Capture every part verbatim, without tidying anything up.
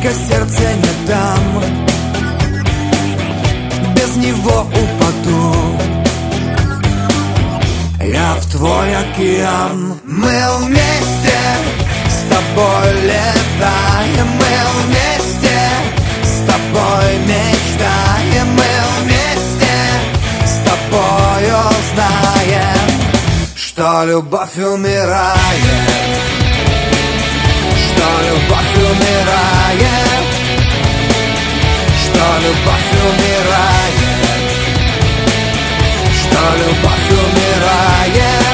только сердце не дам, без него упаду я в твой океан. Мы вместе с тобой летаем, мы вместе с тобой мечтаем, мы вместе с тобой узнаем, что любовь умирает, что любовь умирает, что любовь умирает, что любовь умирает.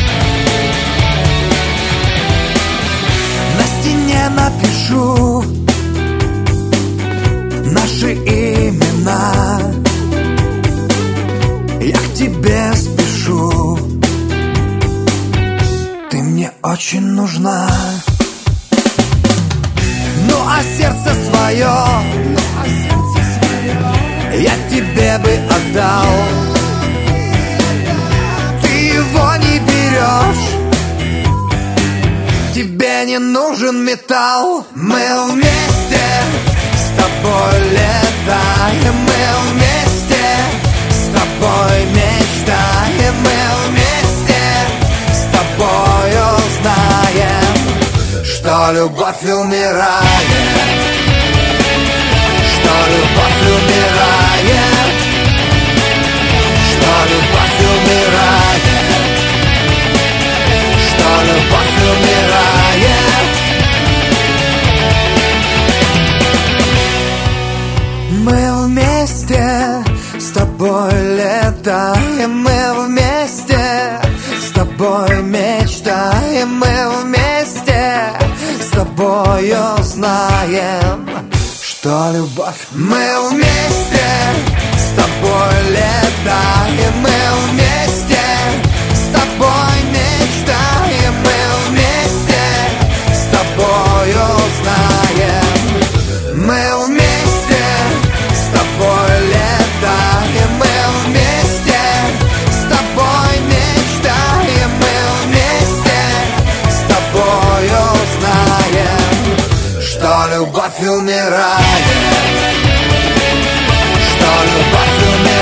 На стене напишу наши имена, я к тебе спешу, ты мне очень нужна. Ну а сердце свое, ну, а сердце свое я тебе бы отдал, ты его не берешь, тебе не нужен металл. Мы вместе с тобой летаем, мы вместе с тобой мечтаем, мы вместе с тобой узнаем, что любовь умирает, что любовь умирает, что любовь умирает, что любовь умирает. Мы вместе с тобой летаем, мы вместе с тобой мечтаем, мы вместе с тобой узнаем, что любовь. Мы вместе с тобой летаем, мы вместе с тобой мечтаем, мы вместе с тобой узнаем, мы вместе с тобой летаем, мы вместе с тобой мечтаем, мы вместе с тобой узнаем, что любовь умирает, что любовь умирает.